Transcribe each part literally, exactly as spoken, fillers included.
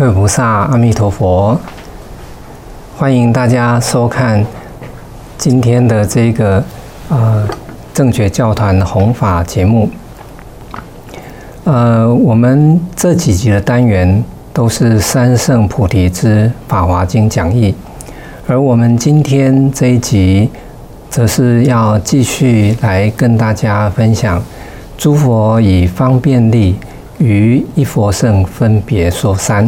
各位菩萨，阿弥陀佛！欢迎大家收看今天的这个呃正觉教团弘法节目。呃，我们这几集的单元都是三圣菩提之法华经讲义，而我们今天这一集，则是要继续来跟大家分享诸佛以方便力于一佛乘分别说三。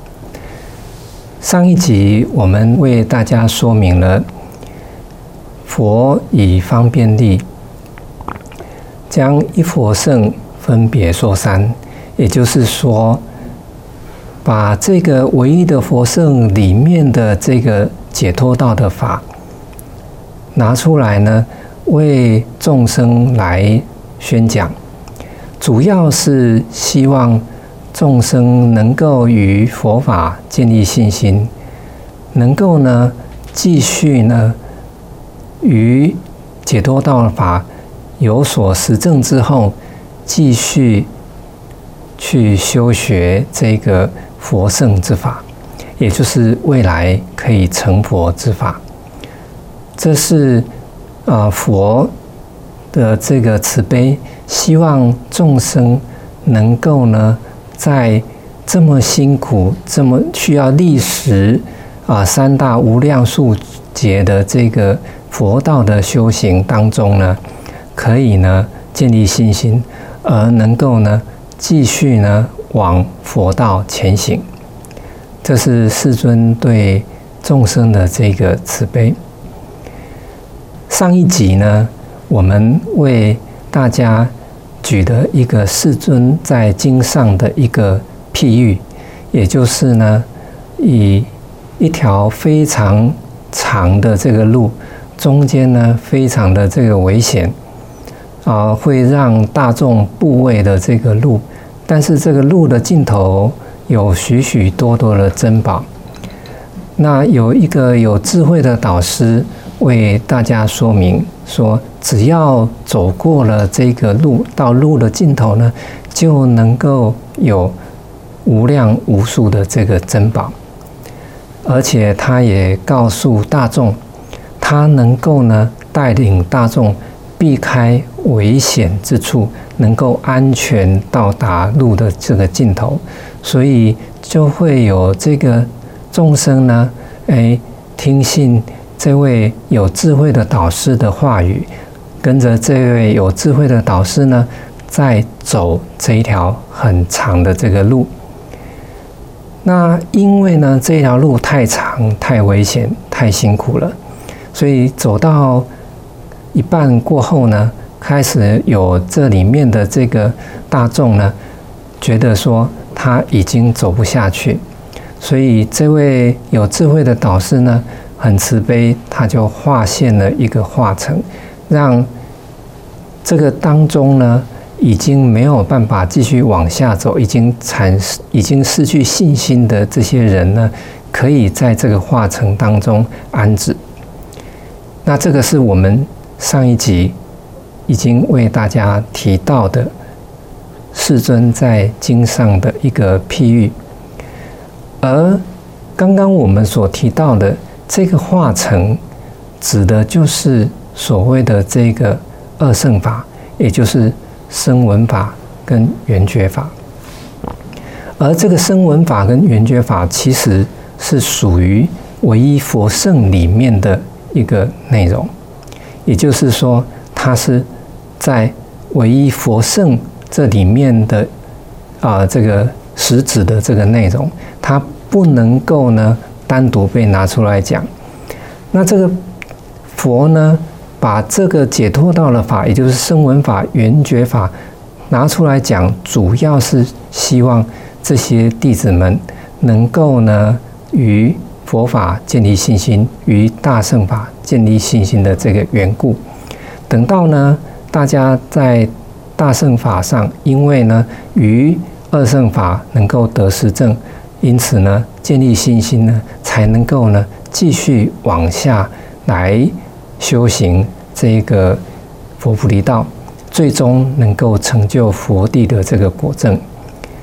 上一集我们为大家说明了佛以方便力将一佛乘分别说三，也就是说，把这个唯一的佛乘里面的这个解脱道的法拿出来呢，为众生来宣讲，主要是希望众生能够于佛法建立信心，能够呢继续呢于解脱道的法有所实证之后，继续去修学这个佛乘之法，也就是未来可以成佛之法。这是啊、呃、佛的这个慈悲，希望众生能够呢，在这么辛苦、这么需要历时啊三大无量数劫的这个佛道的修行当中呢，可以呢建立信心，而能够呢继续呢往佛道前行。这是世尊对众生的这个慈悲。上一集呢，我们为大家举的一个世尊在经上的一个譬喻，也就是呢，以一条非常长的这个路，中间呢非常的这个危险啊，会让大众怖畏的这个路，但是这个路的尽头有许许多多的珍宝。那有一个有智慧的导师为大家说明说，只要走过了这个路，到路的尽头呢，就能够有无量无数的这个珍宝。而且他也告诉大众，他能够呢带领大众避开危险之处，能够安全到达路的这个尽头，所以就会有这个众生呢，哎，听信这位有智慧的导师的话语，跟着这位有智慧的导师呢，在走这一条很长的这个路。那因为呢，这条路太长、太危险、太辛苦了，所以走到一半过后呢，开始有这里面的这个大众呢，觉得说他已经走不下去，所以这位有智慧的导师呢，很慈悲，他就化现了一个化成，让这个当中呢，已经没有办法继续往下走，已经产已经失去信心的这些人呢，可以在这个化成当中安止。那这个是我们上一集已经为大家提到的世尊在经上的一个譬喻，而刚刚我们所提到的这个化成，指的就是所谓的这个二乘法，也就是声闻法跟缘觉法。而这个声闻法跟缘觉法，其实是属于唯一佛乘里面的一个内容，也就是说，它是在唯一佛乘这里面的啊、呃、这个实质的这个内容，它不能够呢单独被拿出来讲。那这个佛呢，把这个解脱道的法，也就是声闻法、缘觉法拿出来讲，主要是希望这些弟子们能够呢于佛法建立信心，于大乘法建立信心的这个缘故。等到呢大家在大乘法上，因为呢于二乘法能够得实证，因此呢建立信心呢，才能够呢继续往下来修行这个佛菩提道，最终能够成就佛地的这个果证。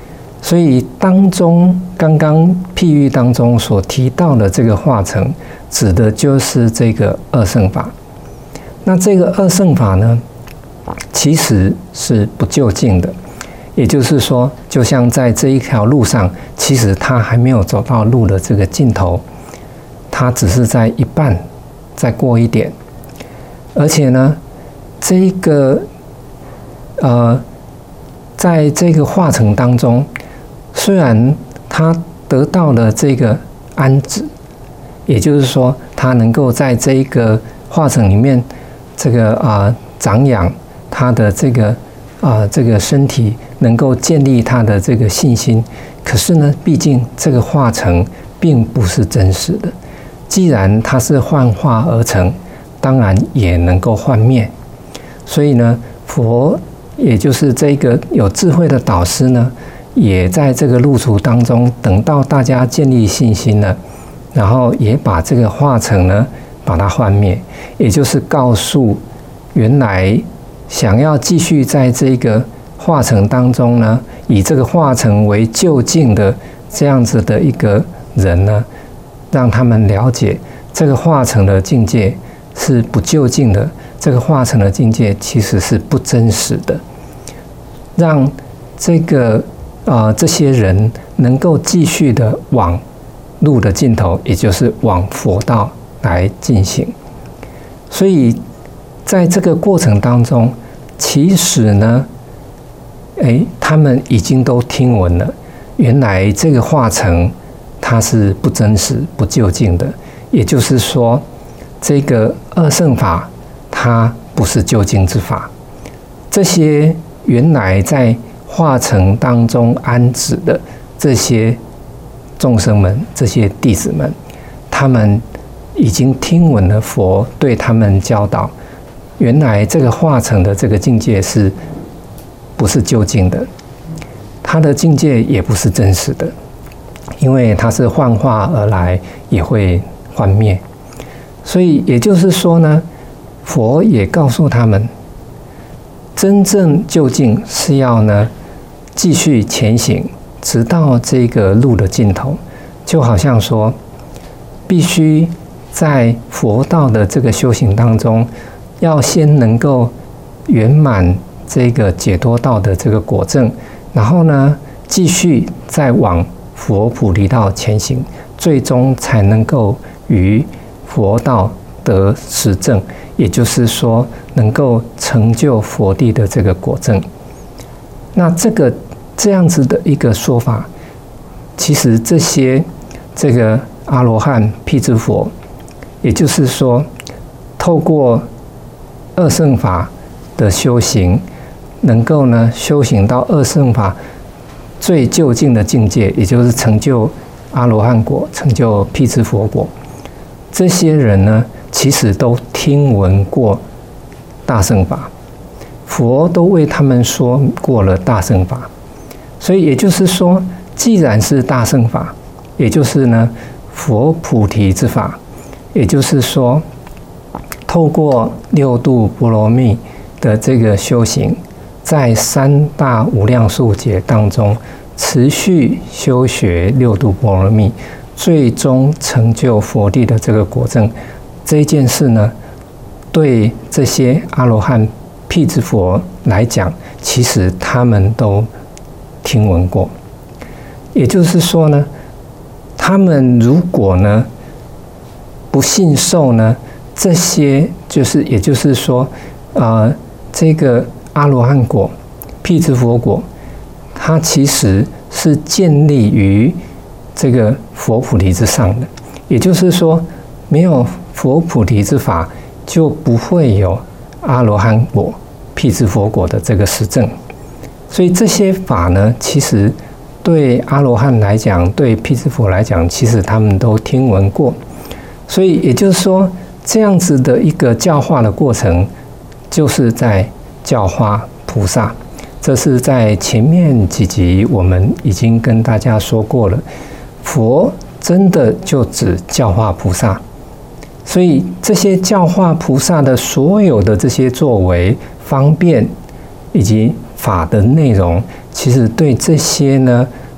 所以当中刚刚譬喻当中所提到的这个化成，指的就是这个二乘法。那这个二乘法呢，其实是不究竟的，也就是说，就像在这一条路上，其实他还没有走到路的这个尽头，他只是在一半，再过一点。而且呢，这个呃，在这个化成当中，虽然他得到了这个安止，也就是说，他能够在这一个化成里面，这个啊、呃、长养他的这个啊、呃、这个身体，能够建立他的这个信心。可是呢，毕竟这个化成并不是真实的。既然它是幻化而成，当然也能够幻灭。所以呢，佛也就是这个有智慧的导师呢，也在这个路途当中，等到大家建立信心了，然后也把这个化成呢，把它幻灭，也就是告诉原来想要继续在这个化成当中呢，以这个化成为究竟的这样子的一个人呢，让他们了解这个化成的境界是不究竟的，这个化成的境界其实是不真实的，让这个啊、呃、这些人能够继续的往路的尽头，也就是往佛道来进行。所以在这个过程当中，其实呢，哎，他们已经都听闻了，原来这个化成它是不真实、不究竟的，也就是说，这个二乘法它不是究竟之法。这些原来在化成当中安止的这些众生们、这些弟子们，他们已经听闻了佛对他们教导，原来这个化成的这个境界是不是究竟的？它的境界也不是真实的，因为它是幻化而来，也会幻灭。所以也就是说呢，佛也告诉他们，真正究竟是要呢继续前行，直到这个路的尽头。就好像说，必须在佛道的这个修行当中，要先能够圆满这个解脱道的这个果证，然后呢，继续再往佛菩提道前行，最终才能够于佛道得实证，也就是说，能够成就佛地的这个果证。那这个这样子的一个说法，其实这些这个阿罗汉、辟支佛，也就是说，透过二乘法的修行，能够呢修行到二乘法最究竟的境界，也就是成就阿罗汉果，成就辟支佛果。这些人呢，其实都听闻过大乘法，佛都为他们说过了大乘法。所以也就是说，既然是大乘法，也就是呢佛菩提之法，也就是说，透过六度波罗蜜的这个修行，在三大无量数劫当中持续修学六度波罗蜜，最终成就佛地的这个果证，这件事呢，对这些阿罗汉、辟支佛来讲，其实他们都听闻过。也就是说呢，他们如果呢不信受呢，这些就是也就是说，呃，这个阿罗汉果、辟支佛果，它其实是建立于这个佛菩提之上的。也就是说，没有佛菩提之法，就不会有阿罗汉果、辟支佛果的这个实证。所以这些法呢，其实对阿罗汉来讲，对辟支佛来讲，其实他们都听闻过。所以也就是说，这样子的一个教化的过程，就是在教化菩萨。这是在前面几集我们已经跟大家说过了，佛真的就只教化菩萨。所以这些教化菩萨的所有的这些作为、方便以及法的内容，其实对这些呢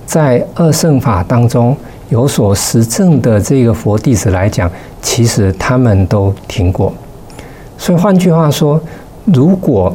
在二乘法当中有所实证的这个佛弟子来讲，其实他们都听过。所以换句话说，如果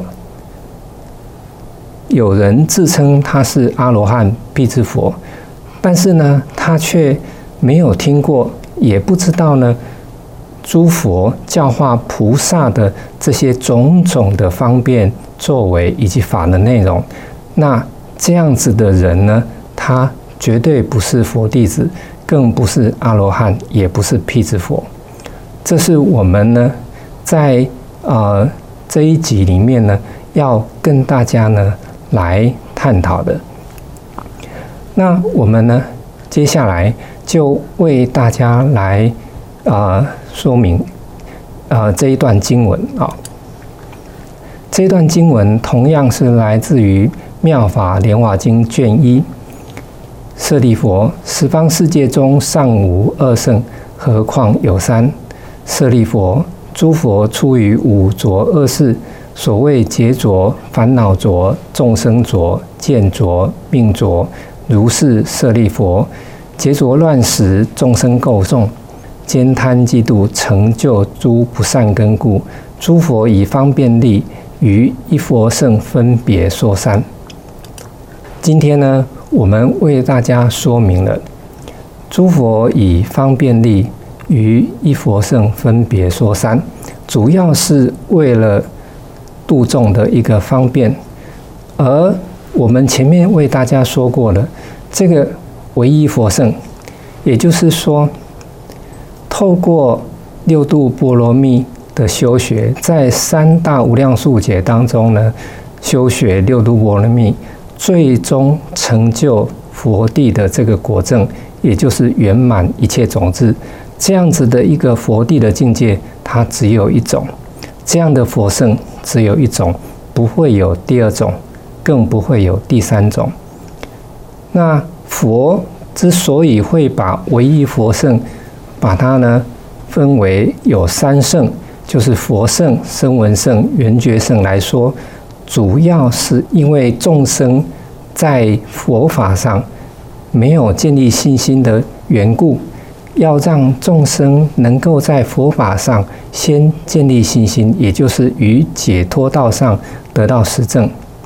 有人自称他是阿罗汉辟支佛，但是呢，他却没有听过，也不知道呢诸佛教化菩萨的这些种种的方便作为以及法的内容，那这样子的人呢，他绝对不是佛弟子，更不是阿罗汉，也不是辟支佛。这是我们呢在呃这一集里面呢要跟大家呢来探讨的。那我们呢接下来就为大家来呃说明呃这一段经文啊、哦。这段经文同样是来自于《妙法莲华经》卷一。舍利佛，十方世界中尚无二乘，何况有三？舍利佛，诸佛出于五浊恶世，所谓劫浊、烦恼浊、众生浊、见浊、命浊，如是舍利佛。劫浊乱时，众生垢众，兼贪嫉妒，成就诸不善根故，诸佛以方便力，于一佛乘分别说三。今天呢，我们为大家说明了诸佛以方便力于一佛乘分别说三，主要是为了度众的一个方便。而我们前面为大家说过了，这个唯一佛乘，也就是说，透过六度波罗蜜的修学，在三大无量数劫当中呢，修学六度波罗蜜，最终成就佛地的这个果证，也就是圆满一切种子。这样子的一个佛地的境界，它只有一种，这样的佛乘只有一种，不会有第二种，更不会有第三种。那佛之所以会把唯一佛乘把它呢分为有三乘，就是佛乘、声闻乘、缘觉乘来说，主要是因为众生在佛法上没有建立信心的缘故，要让众生能够在佛法上先建立信心，也就是于解脱道上得到实证，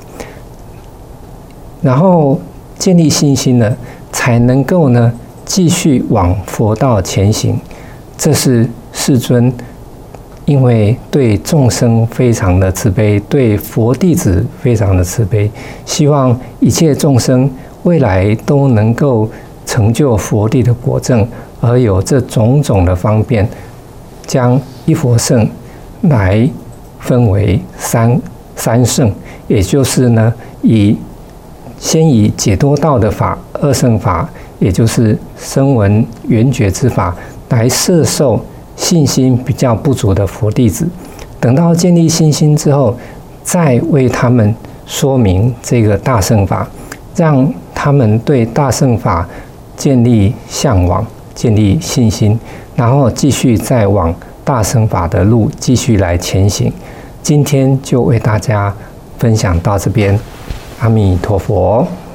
然后建立信心呢，才能够呢继续往佛道前行。这是世尊因为对众生非常的慈悲，对佛弟子非常的慈悲，希望一切众生未来都能够成就佛地的果证，而有这种种的方便，将一佛乘来分为三三乘，也就是呢，以先以解脱道的法二乘法，也就是声闻缘觉之法，来摄受信心比较不足的佛弟子。等到建立信心之后，再为他们说明这个大乘法，让他们对大乘法建立向往，建立信心，然后继续再往大乘法的路继续来前行。今天就为大家分享到这边，阿弥陀佛。